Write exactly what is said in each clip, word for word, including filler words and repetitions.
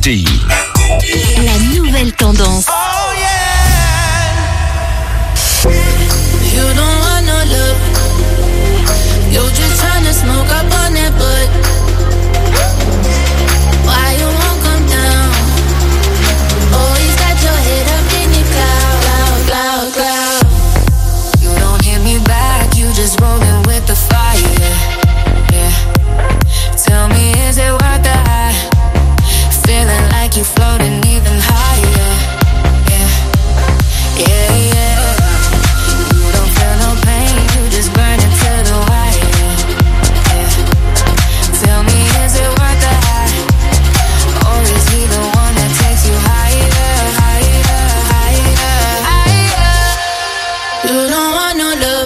D. La nouvelle tendance. Oh yeah. You don't want no love. You're just trying to smoke up on that butt. Why you won't come down? Always got your head up in the cloud, cloud, cloud. You don't hit me back, you just rolling with the fire. Yeah. Tell me, is it worth the high? Feeling like you floating even higher. Yeah, yeah, yeah. You don't feel no pain, you just burn it to the wire. Yeah. Tell me, is it worth the high? Or is he the one that takes you higher, higher, higher, higher? You don't want no love.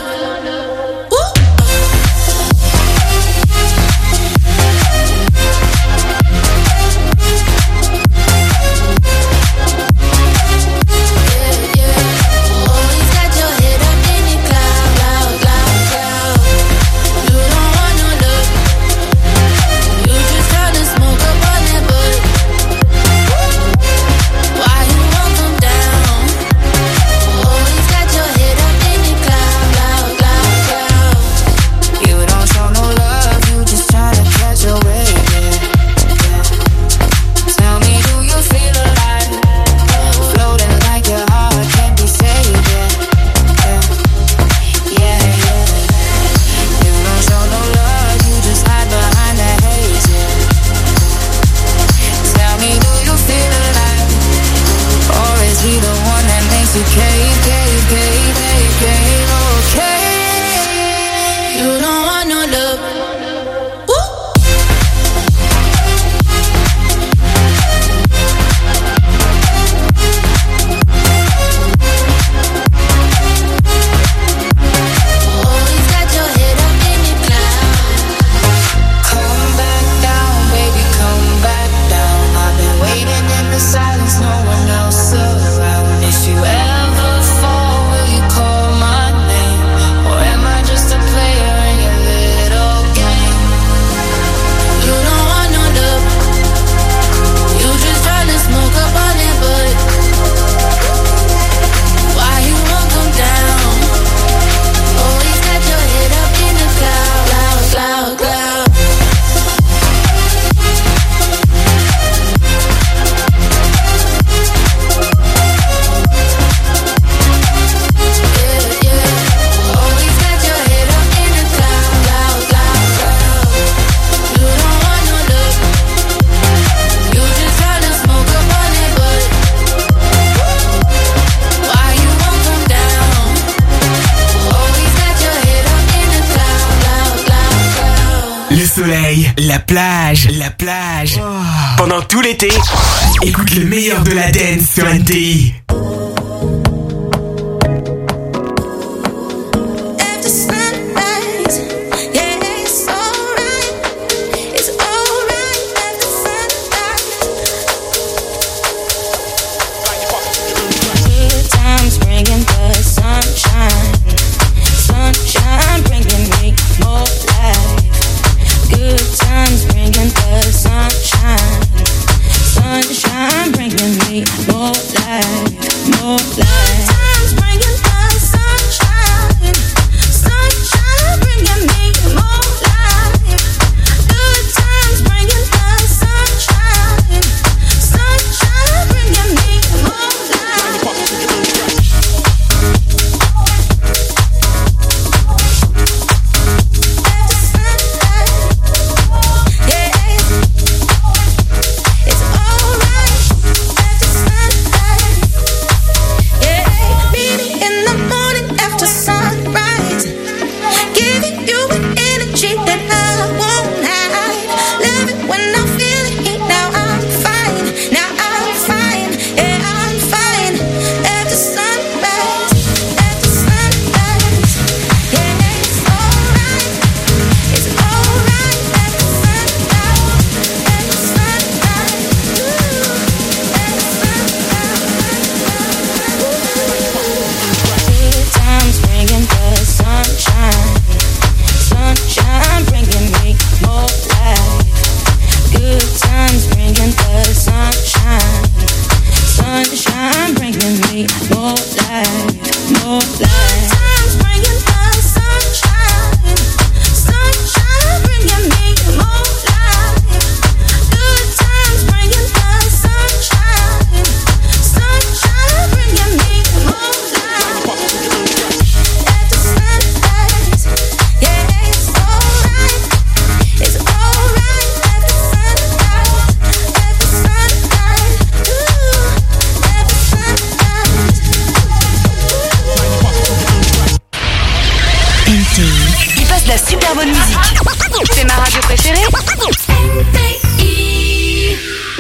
La plage, la plage. Oh. Pendant tout l'été, écoute le meilleur de la dance sur N T I. Sunshine bringing me more life. préférés? M P I.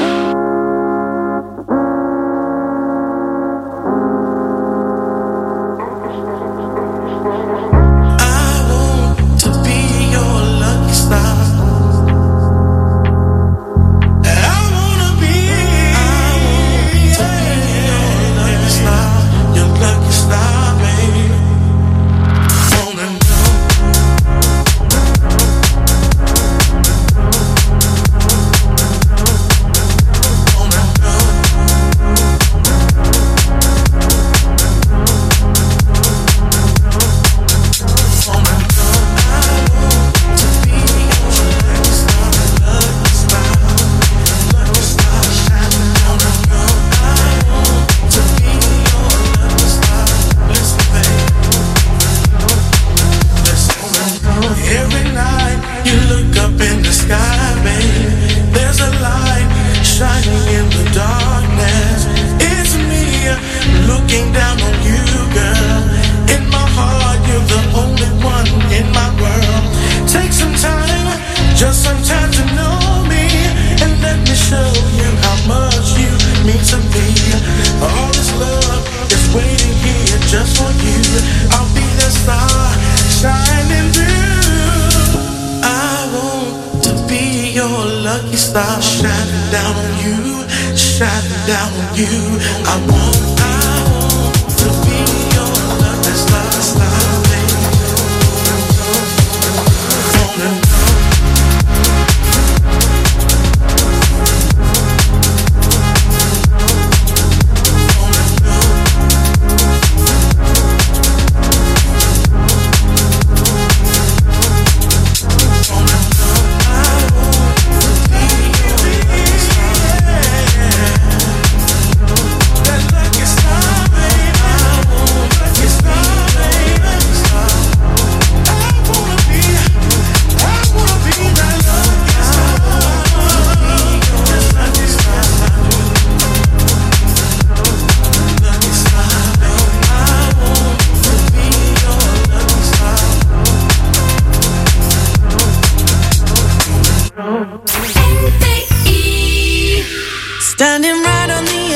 Standing right on the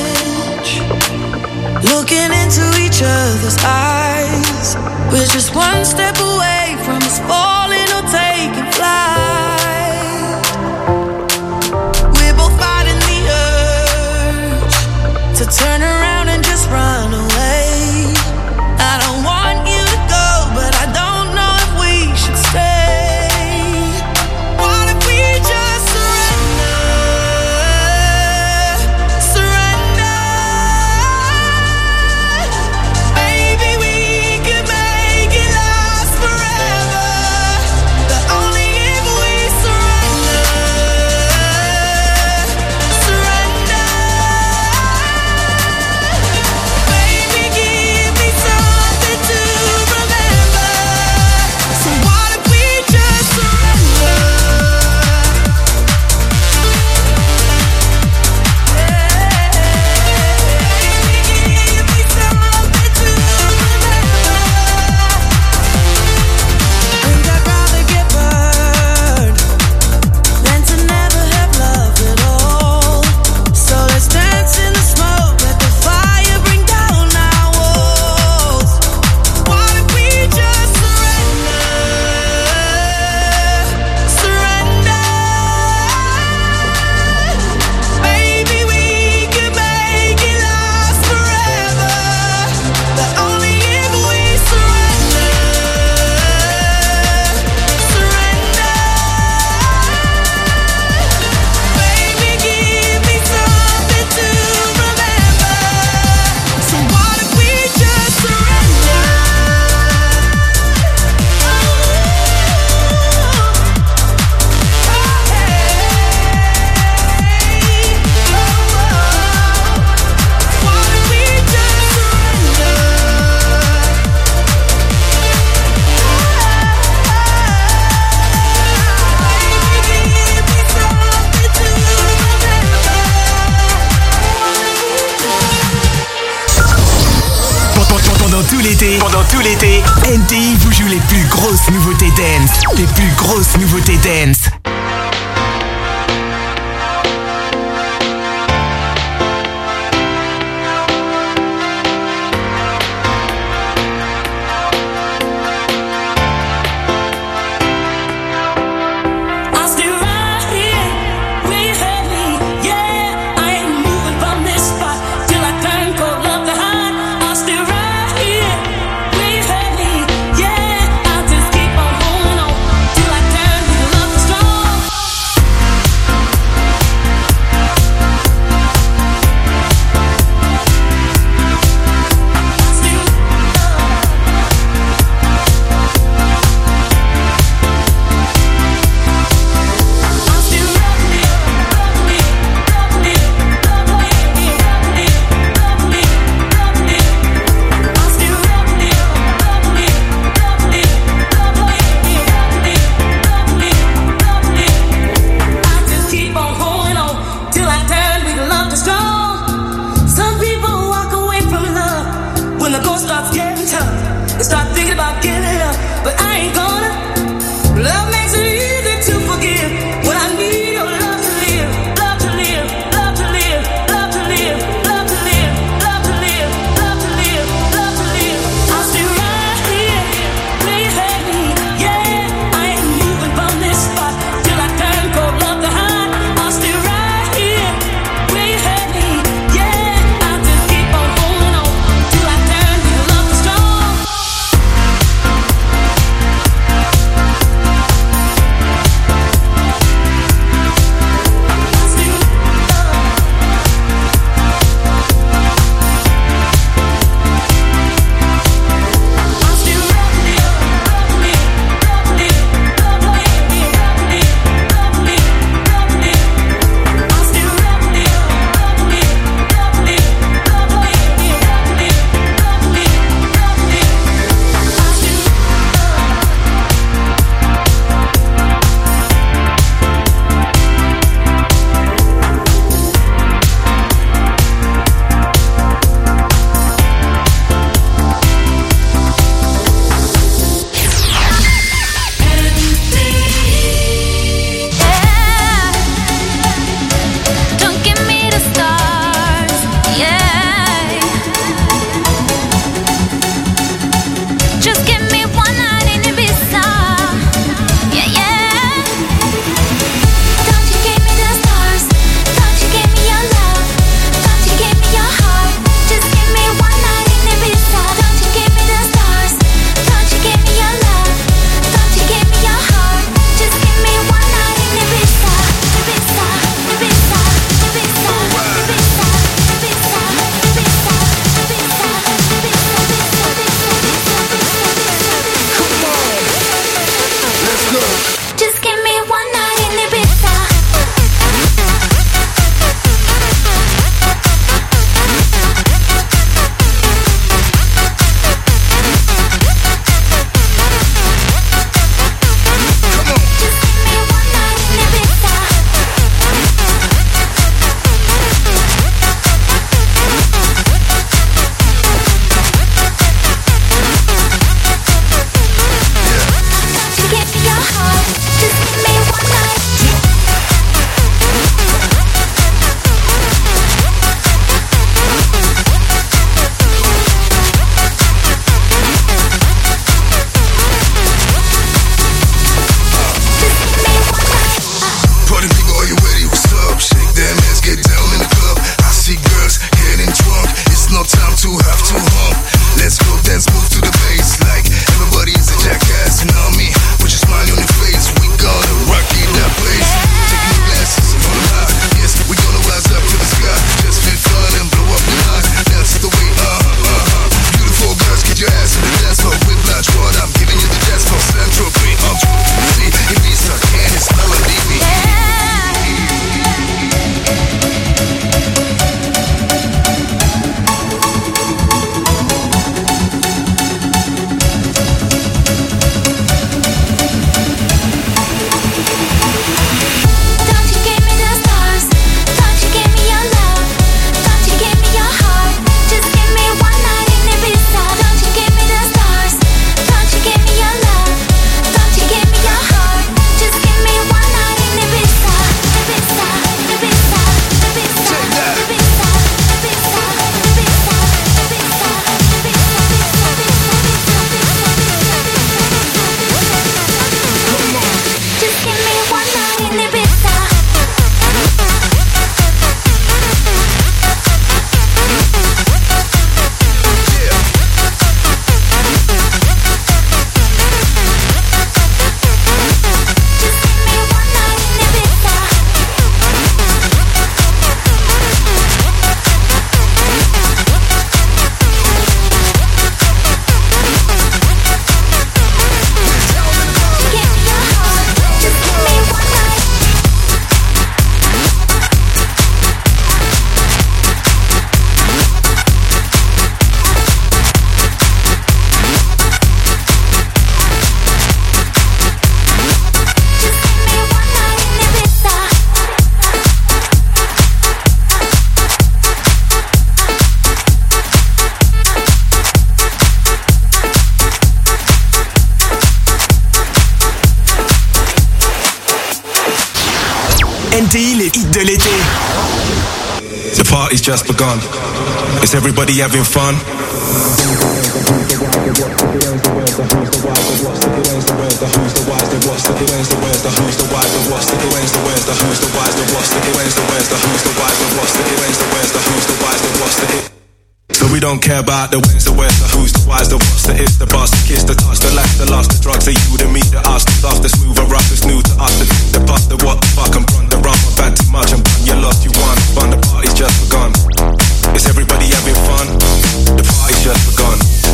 edge, looking into each other's eyes. We're just one step away from us falling or taking flight. We're both fighting the urge to turn around and just run away. I don't want you to go, but I don't know if we should stay. What if we just surrender? Surrender. Maybe we could make it last forever. But only if we surrender. Surrender. Baby, give me something to remember. So what if we just surrender? Baby, give me something to remember. And I'd rather get burned than to never have loved at all. So let's dance in the smoke, let the fire bring down our walls. What if we just surrender? Surrender. Maybe we could make it last forever. But only if we surrender. Surrender. Baby, give me something to remember. So what if we just surrender? What if we just surrender? Baby, give me something to remember. Pendant, pendant tout l'été, pendant tout l'été, N T I vous joue les plus grosses nouveautés dance, les plus grosses nouveautés dance. N T I, les hits de l'été. The party's just begun. Is everybody having fun? So we don't care about the wins, the where's, the who's, the why's, the what's, the ifs, the bust, the kiss, the touch, the laugh, the lost, the drugs, the you, the me, the us, the stuff, the smooth, the rough, the new to us, the the bust, the what, the fuck, and run, the run, my bad too much, and run, you lost, you won, fun, the party's just begun. Is everybody having fun? The party's just begun.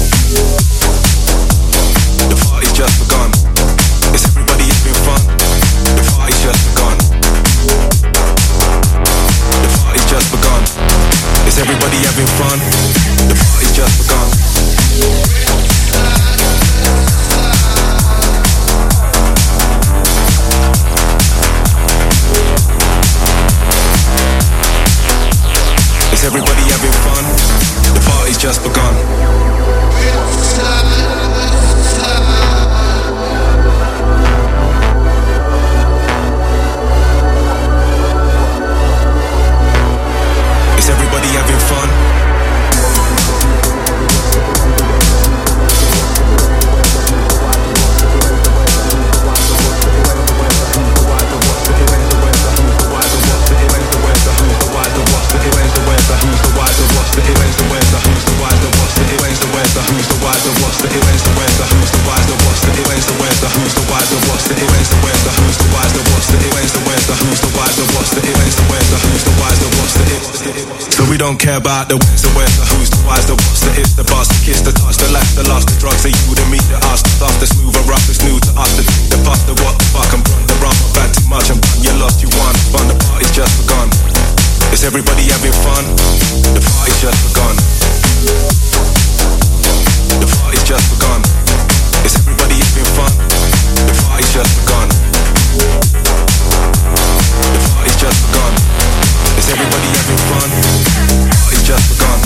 The party's just begun. Is everybody having fun? The party's just begun. The party's just begun. Is everybody having fun? The party's just begun. Is everybody having fun? The party's just begun. Is everybody having fun? So we don't care about the wins, the where's, the who's, the why's, the what's, the ifs, the bust, the kiss, the touch, the laugh, the lost, the drugs, the you, the me, the us, the stuff, the smooth, the rough, the new to us, the the puff, the what, the fuck, and run, the run, my bad too much, and run, you lost, you won, fun, the party's just begun. Is everybody having fun? The party's just begun. The party's just begun. Is everybody having fun? The party's just begun. The party's just begun. Is everybody having fun? The party's just begun.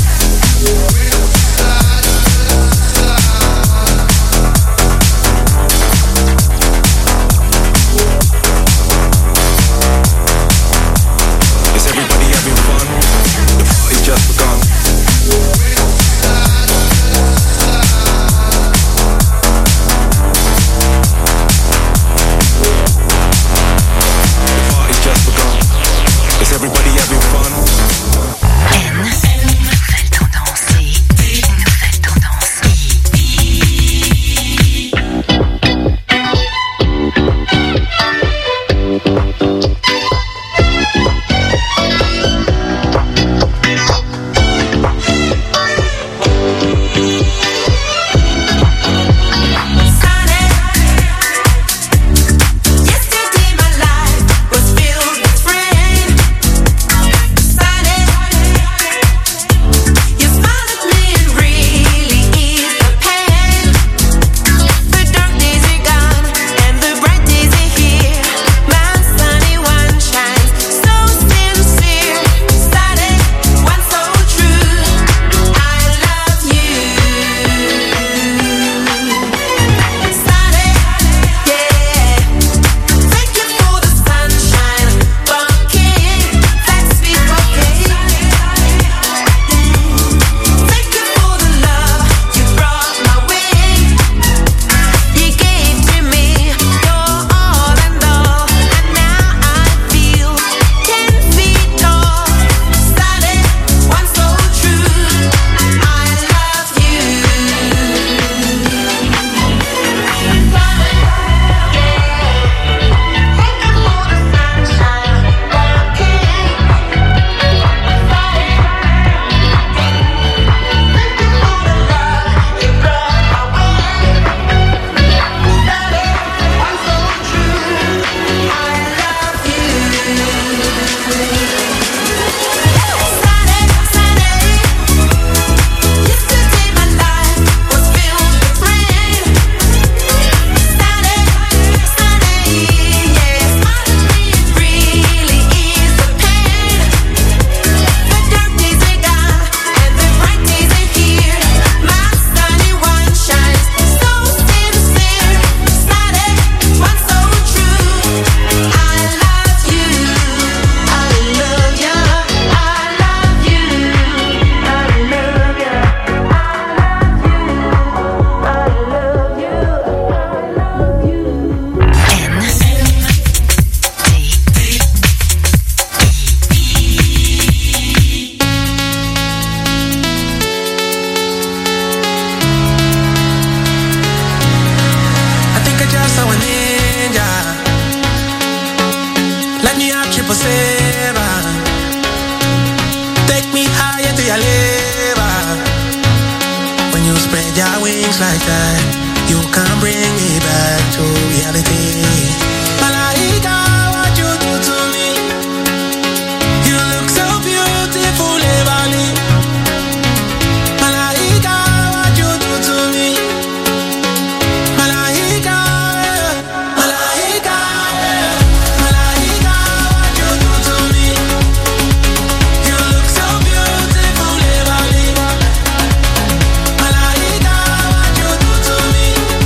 Is everybody having fun? The party's just begun. Let me out triple seven. Take me higher to your liver. When you spread your wings like that, you can bring me back to reality. Malaika, what you do to me? You look so beautiful, Evali. Malaika, what you do to me? Malaika, Malaika, Malaika, what you do to me? You look so beautiful, Evali. Malaika, what you do to me?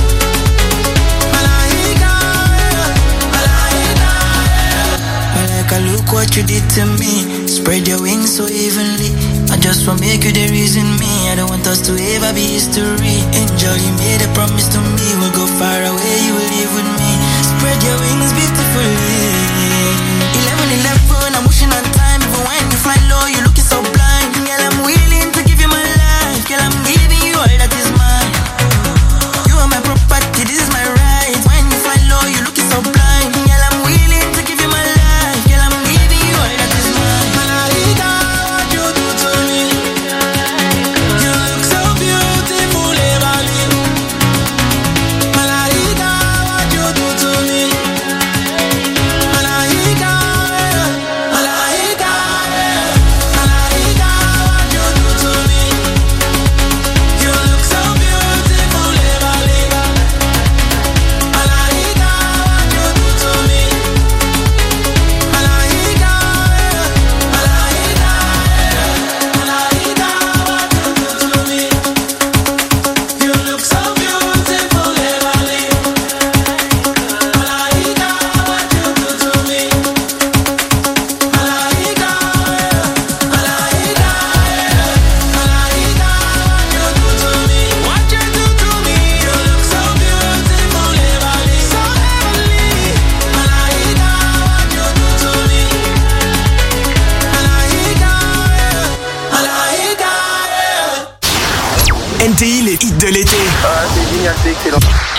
Malaika, Malaika, Malaika, look what you did to me. Spread your wings so evenly. I just wanna make you the reason me. I don't want us to ever be history. Angel, you made a promise to me. We'll go far away, you will live with me. Spread your wings beautifully. Eleven, eleven, I'm wishing on time. Even when you fly low, you're looking so blind. Girl, I'm willing to give you my life. Girl, I'm giving you all that is mine. You are my property, this is my right. When you fly low, you're looking so blind. Girl, I'm willing to give you my life. Girl, I'm giving you all that is mine. Malaika, what you do to me? You look so beautiful, Evali. Malaika, what you do to me? Malaika, Malaika, Malaika, what you do to me? You look so beautiful, Evali. Malaika, what you do to me? Malaika, Malaika, Malaika, what you do to me? You look so beautiful, Evali. Malaika, what you do to me? Malaika, Malaika, Malaika, what you do to me? What you do to me? You look so beautiful, Evali. So heavenly. Malaika, what you do to me? Malaika, Malaika. N T I, les hits de l'été. Ah, c'est génial, c'est excellent.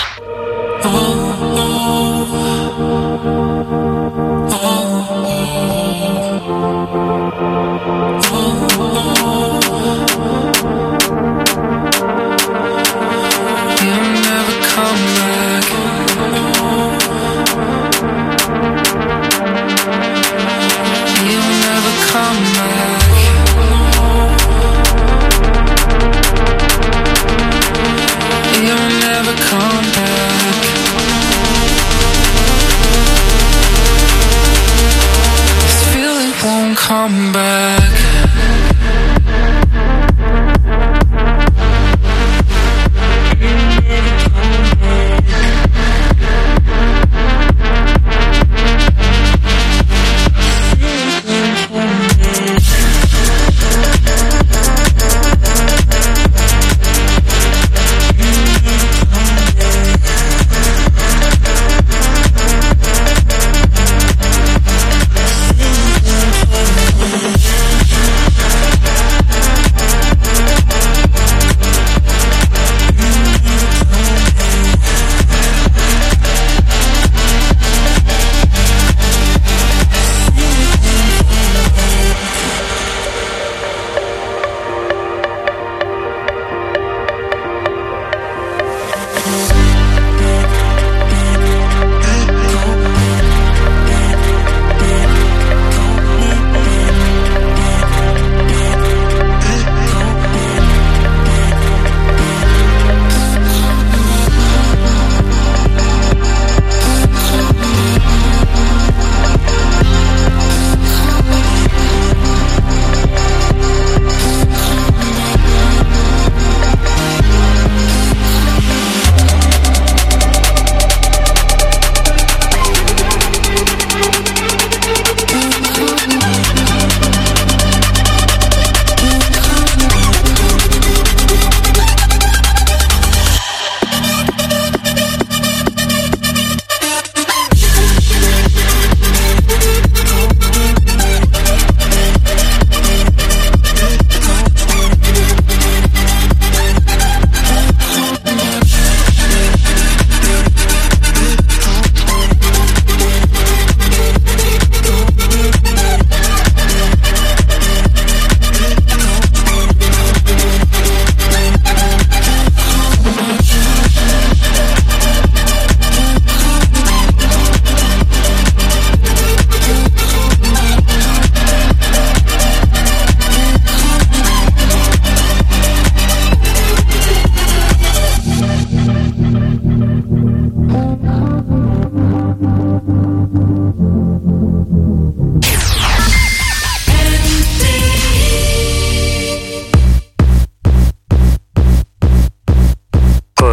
You'll never come back. You'll never come back. You'll never come back. This feeling won't come back.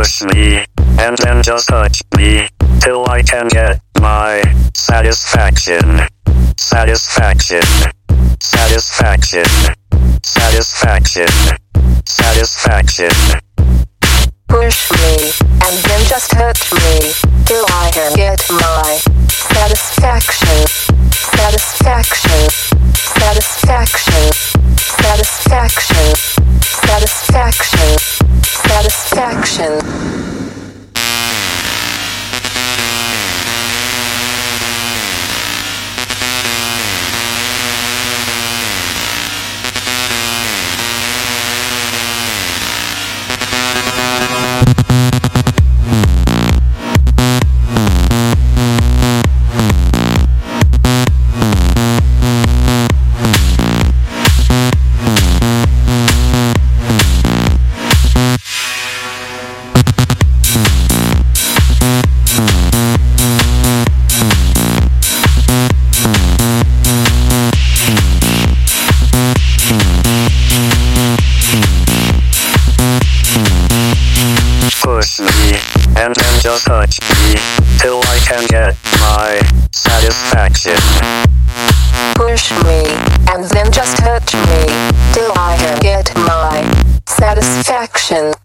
Push me, and then just touch me, till I can get my satisfaction. Satisfaction. Satisfaction. Satisfaction. Satisfaction. Push me, and then just touch me, till I can get my satisfaction. Satisfaction. Satisfaction. Satisfaction. Satisfaction. Satisfaction. Push me, and then just touch me, till I can get my satisfaction. Push me, and then just touch me, till I can get my satisfaction.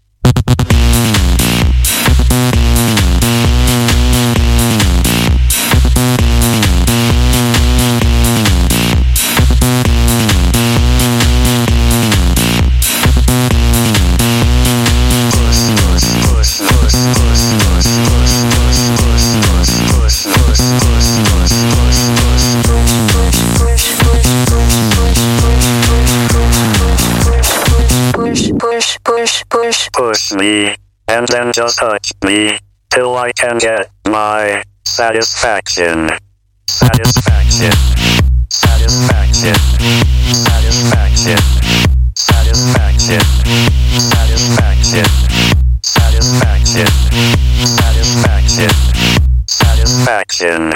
Push me, and then just touch me, till I can get my satisfaction. Satisfaction. Satisfaction. Satisfaction. Satisfaction. Satisfaction. Satisfaction. Satisfaction. Satisfaction.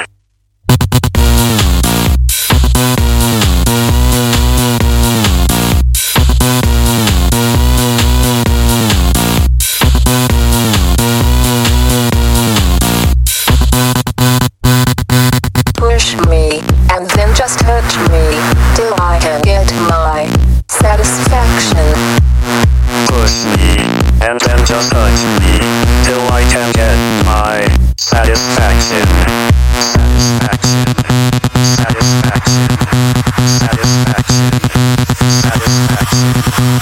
Push me, and then just touch me, till I can get my satisfaction. Push me, and then just touch me, till I can get my satisfaction. Satisfaction. Satisfaction. Satisfaction. Satisfaction.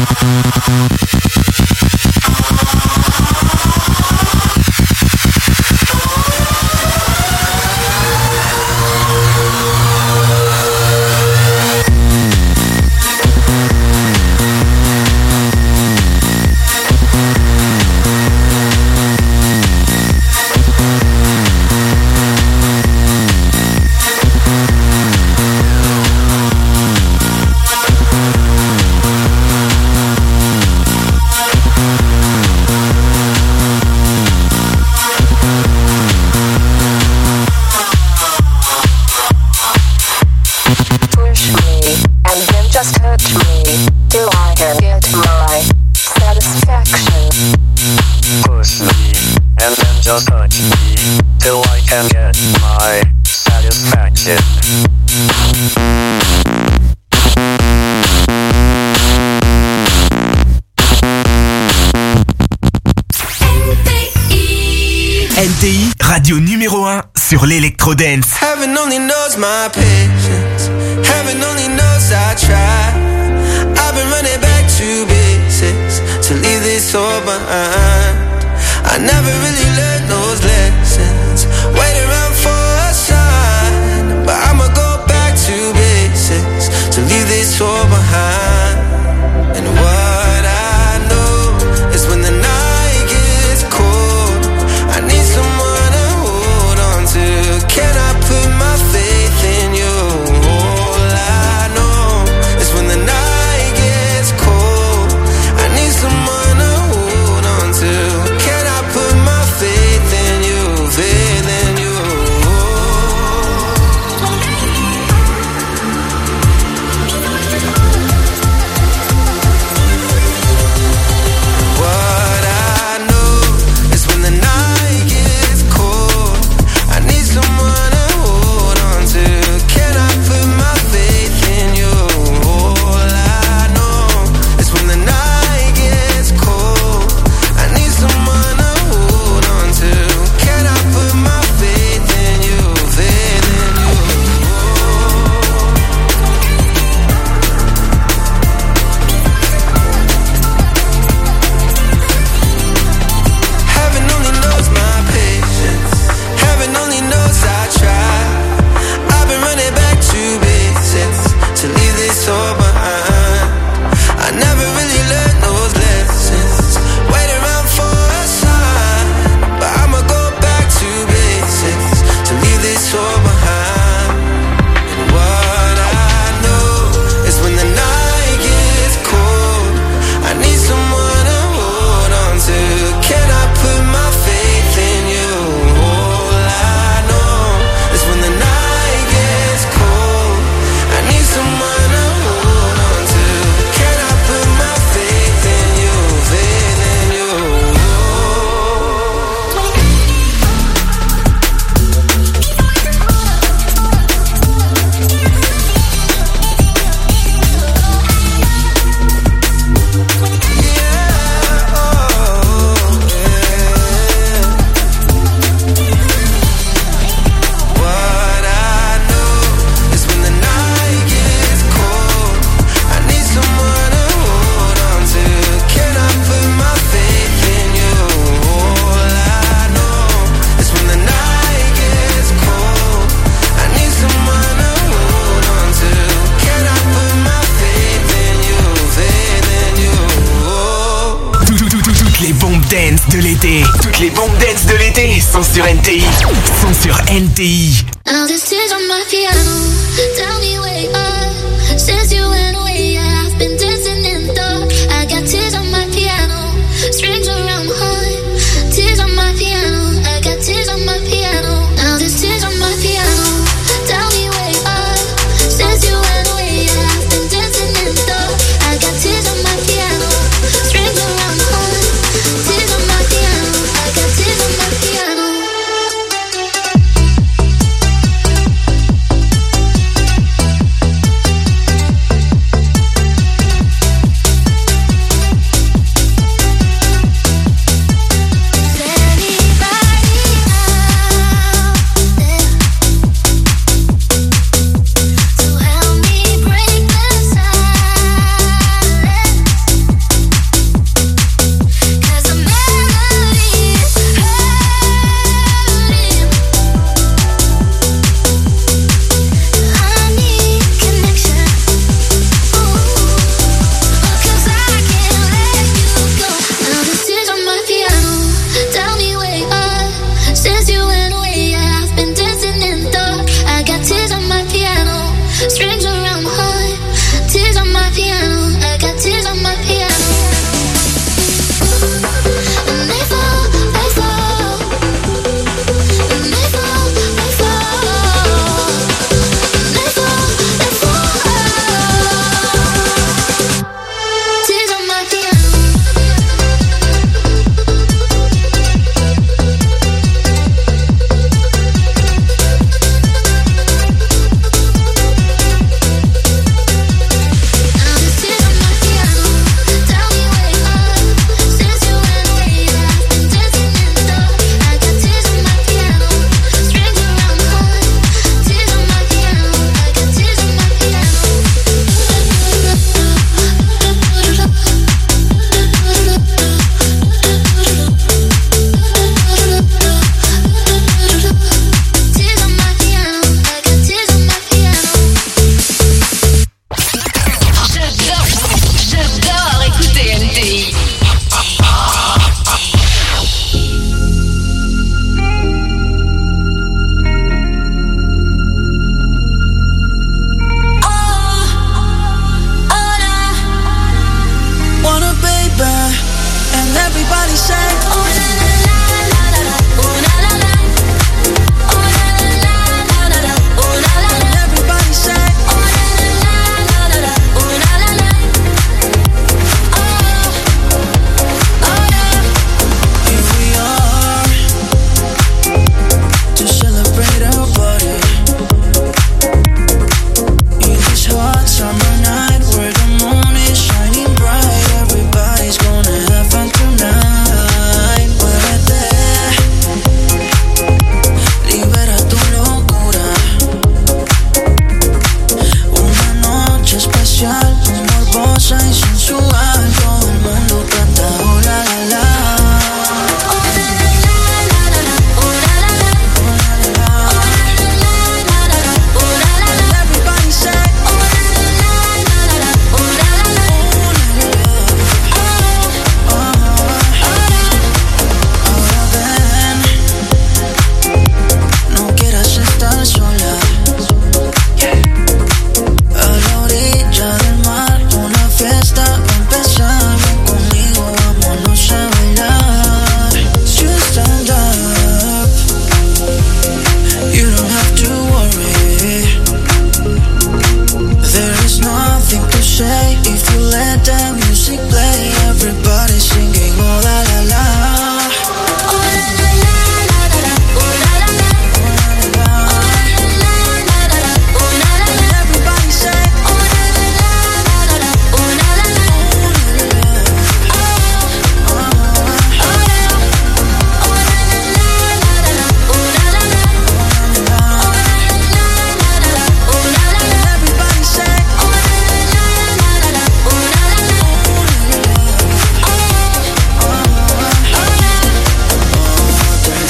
Just touch me, till I can get my satisfaction. N T I, radio numéro un sur l'électro-dance. Heaven only knows my patience. Heaven only knows I try. I've been running back to basics to leave this all behind. I never really learned those lessons. Wait around for a sign, but I'ma go back to basics to leave this all behind. And what I know is when the night gets cold, I need someone to hold on to. Can I put my faith in you? All I know is when the night gets cold, I need someone to hold on to. Put my faith in you, faith in you. l'été. Toutes les bombes dance de l'été sont sur N T I. Sont sur N T I. Now this is on my piano. Tell me where you are. Since you went away, I've been dancing in the dark. I got tears on my piano. Strings around my heart. Tears on my piano. I got tears on my piano. Now this tears on my piano. Tell me where you are. Since you went away, I've been dancing in the dark. I got tears on my piano. Strings around my heart. Tears on my piano. I got tears on my piano.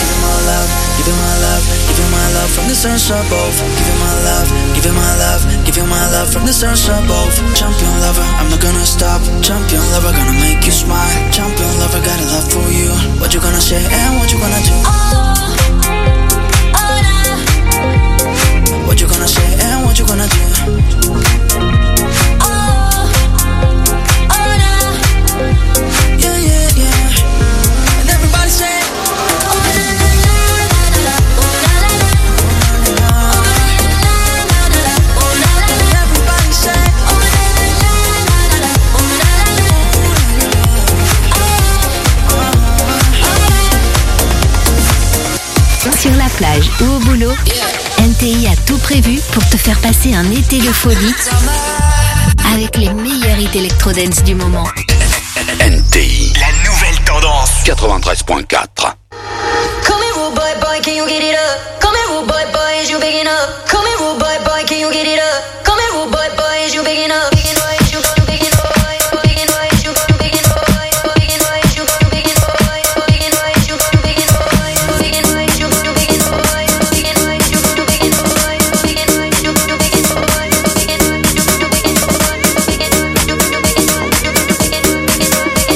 sense of both. Give you my love, give you my love, give you my love from the stars above. Champion lover, I'm not gonna stop. Champion lover, gonna make you smile. Champion lover, got a love for you. What you gonna say and what you gonna do? Oh, oh, nah. What you gonna say and what you gonna do? Oh, oh, nah. Yeah, yeah, yeah. And everybody say, oh, na, na, na, na, na, na. Oh, na, na, na. Sur la plage ou au boulot, N T I a tout prévu pour te faire passer un été de folie avec les meilleurs hits électro-dance du moment. N T I, la nouvelle tendance. quatre-vingt-treize point quatre. Come here, rude boy, boy, can you get it up? Come here, rude boy, boy, is you big enough? Come here, rude boy, boy, can you get it up? Come here, rude boy, boy, is you big enough? Big enough, is you big enough? Big enough, is you big enough? Big enough, is you big enough? Big enough, is you big enough? Big enough, is you big enough? Big enough, is you big enough? Big enough, is you big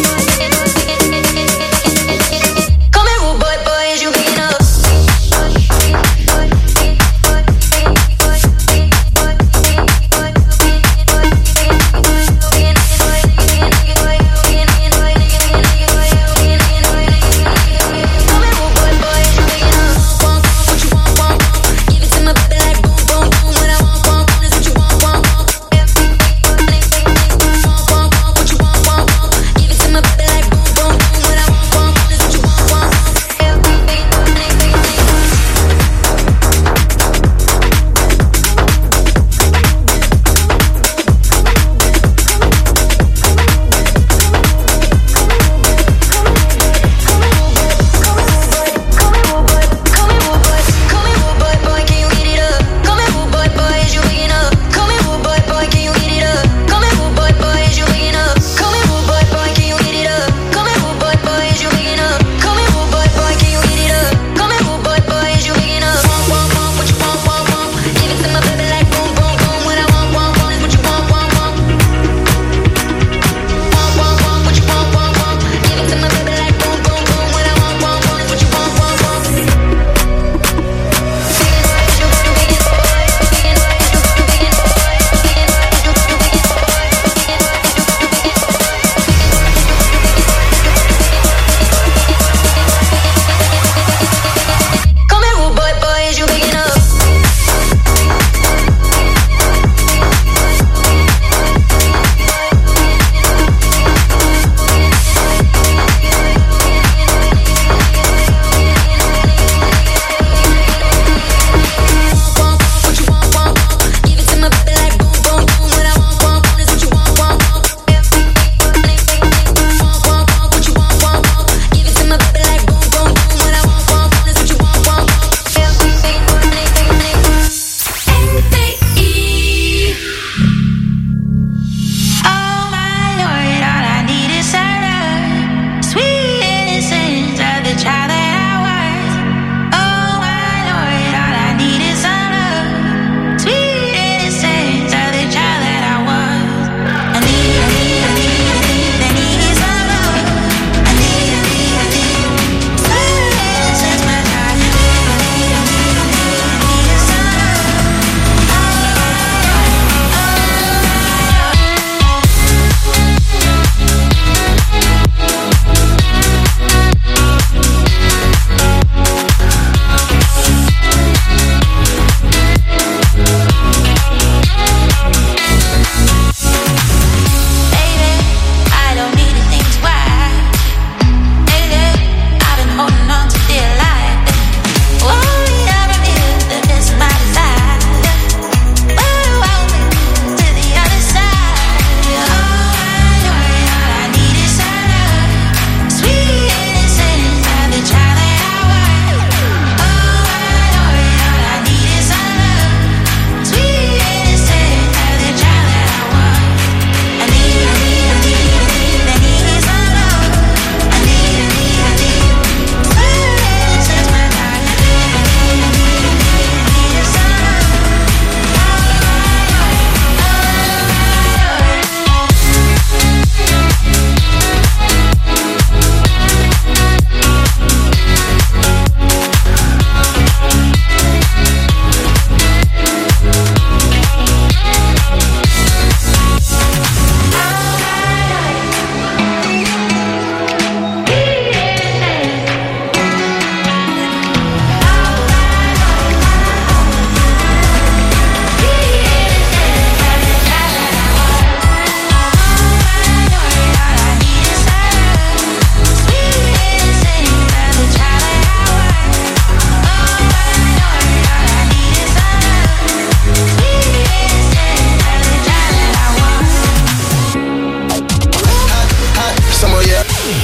enough? Come here, rude boy, boy, is you big enough?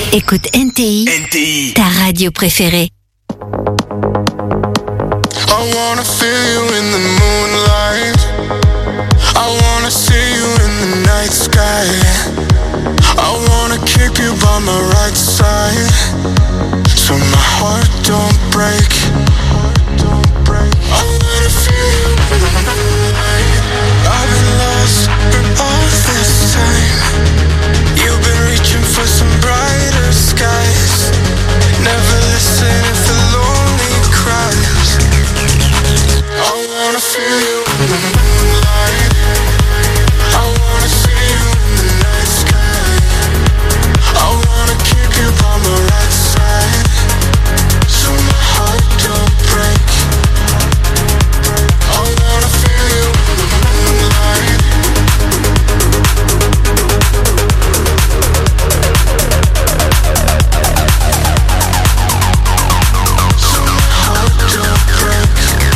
Écoute N T I, N T I, ta radio préférée. I wanna feel you in the moonlight. I wanna see you in the night sky. I wanna keep you by my right side, so my heart don't break. I wanna feel you in the moonlight. I've been lost for all this time. You've been reaching for some brighter skies. Never listen if the lonely cries. I wanna feel you in the moonlight. I wanna see you in the night sky. I wanna keep you by my right side, so my heart don't break. I wanna feel you in the moonlight. So my heart don't break.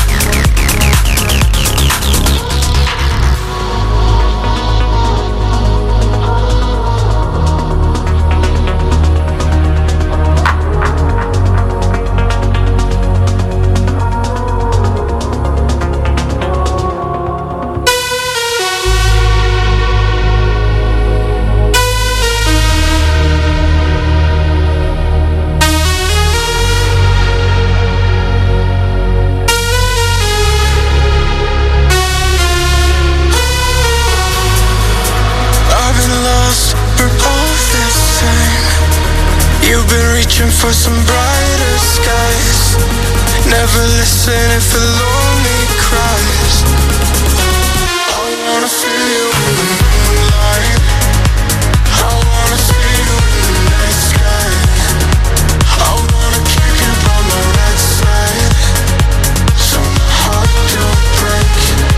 I've been lost for all this time. You've been reaching for some brighter skies. Never listen if the lonely cries. I wanna feel you in the moonlight. I wanna see you in the night sky. I wanna keep you by my right side, so my heart don't break.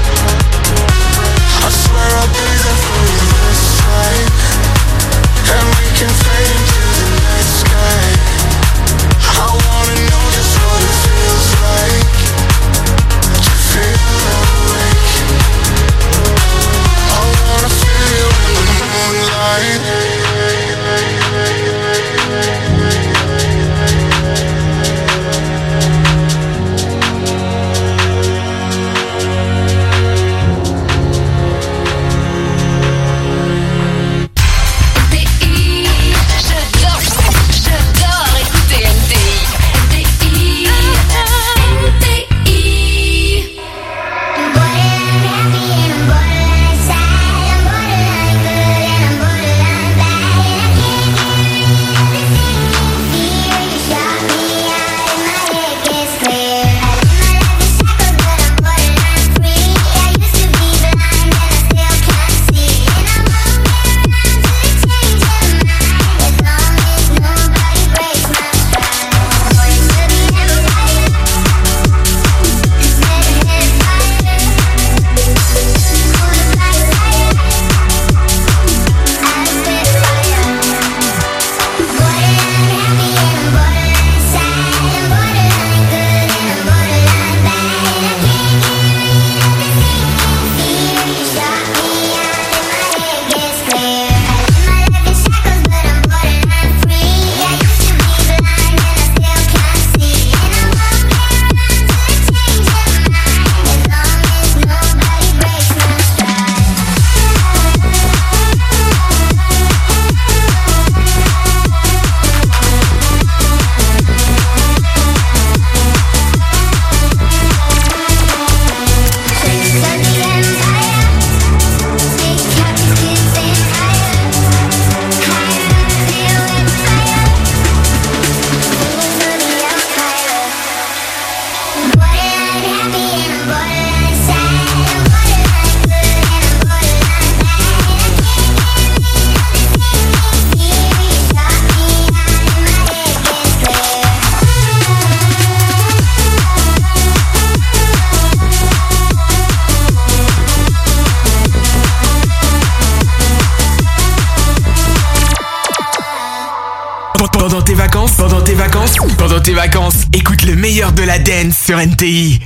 I swear I'll be there for you this time, and we can fade into the night sky. I wanna know just what it feels like to feel awake. I wanna feel you in the moonlight. J'adore, j'adore écouter N T I. N T I, N T I. Pendant tes vacances, pendant tes vacances, pendant tes vacances, écoute le meilleur de la dance sur N T I.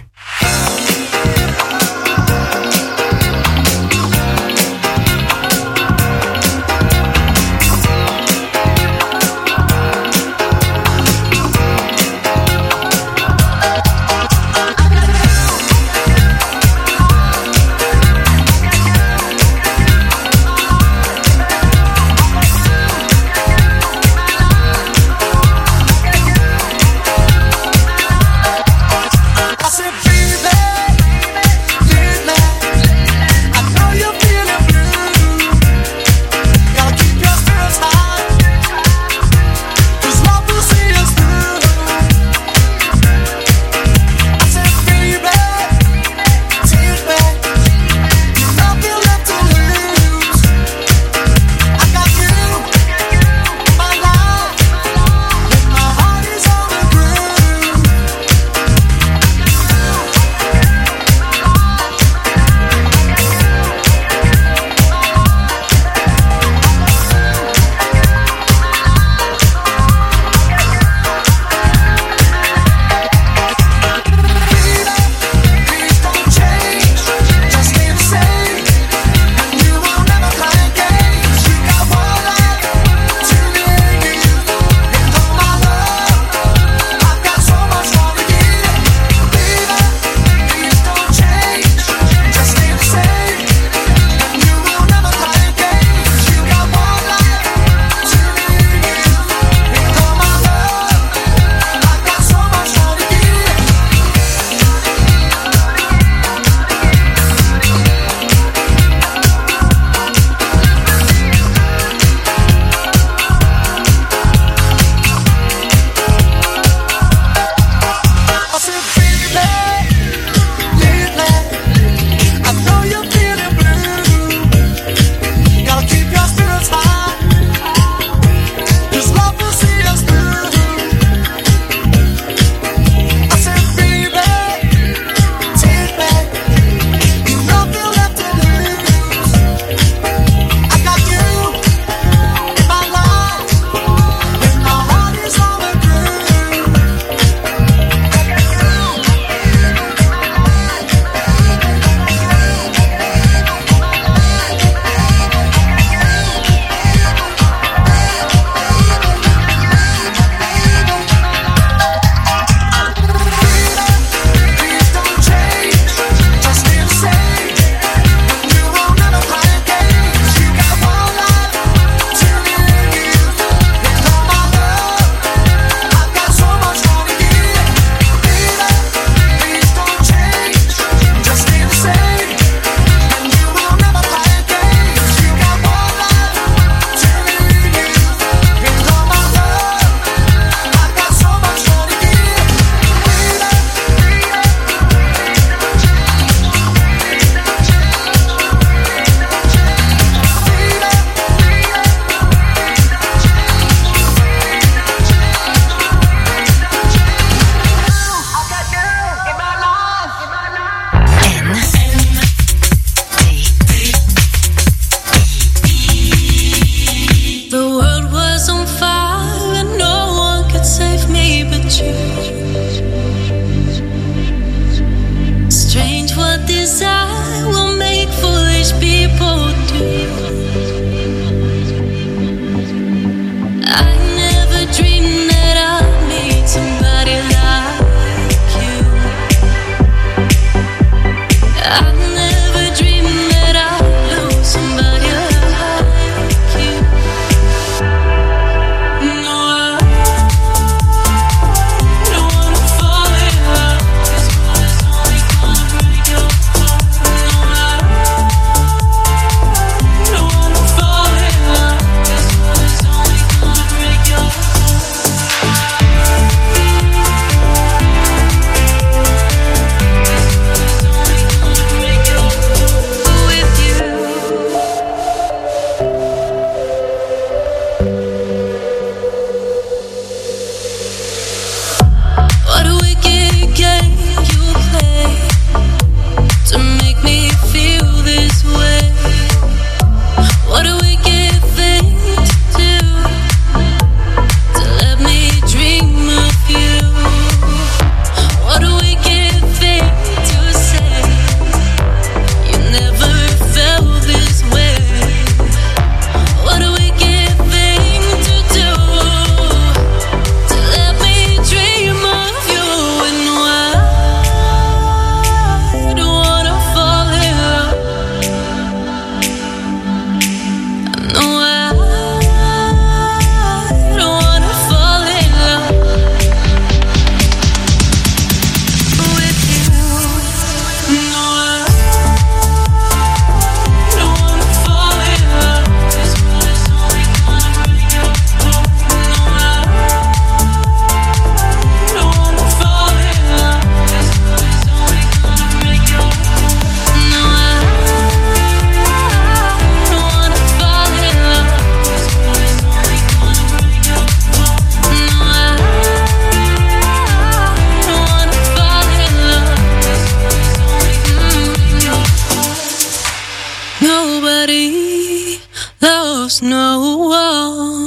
nobody loves no one.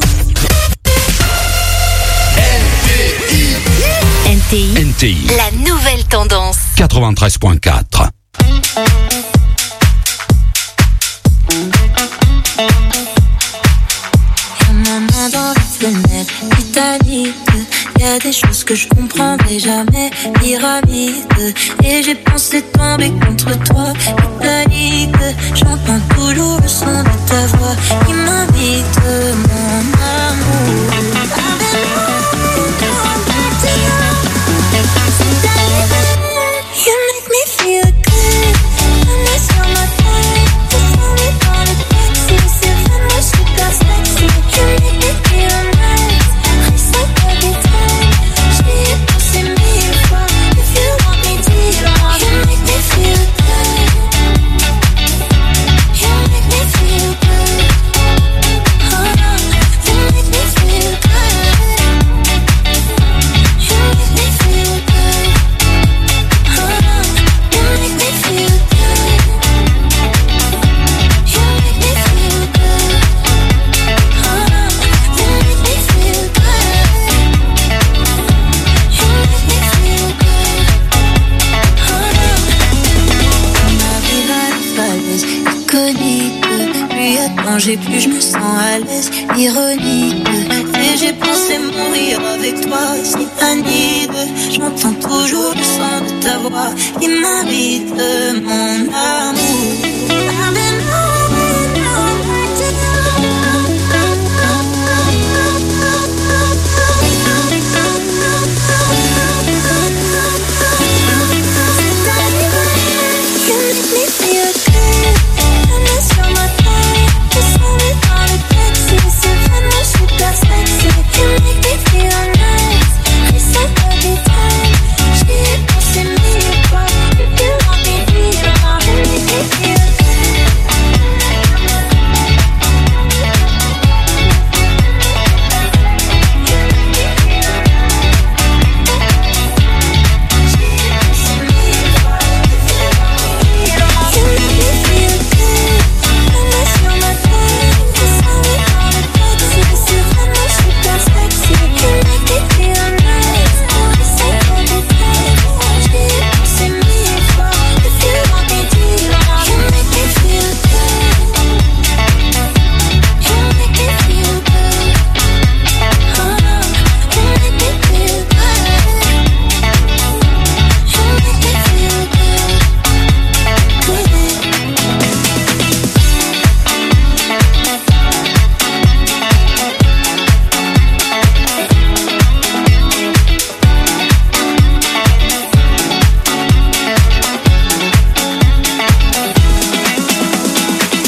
N T I. N T I. La nouvelle tendance. quatre-vingt-treize point quatre. Y'a ma main dans la fenêtre, Titanic. Y'a des choses que je comprendrai jamais, pyramide. Et j'ai pensé tomber contre toi, Titanic. J'entends toujours le son de ta voix qui m'invite, mon amour. You make me feel good. On est sur ma tête, tu souris dans le taxi. C'est vraiment super sexy. You make me feel nice. Reste à côté de j'y ai pensé mille fois. If you want me, dis-moi. You make me feel good. You make me feel good. Oh, you make me feel good. You make me feel good. J'ai plus, je me sens à l'aise, ironique. Et j'ai pensé mourir avec toi, si Anide. J'entends toujours le son de ta voix qui m'invite, mon amour.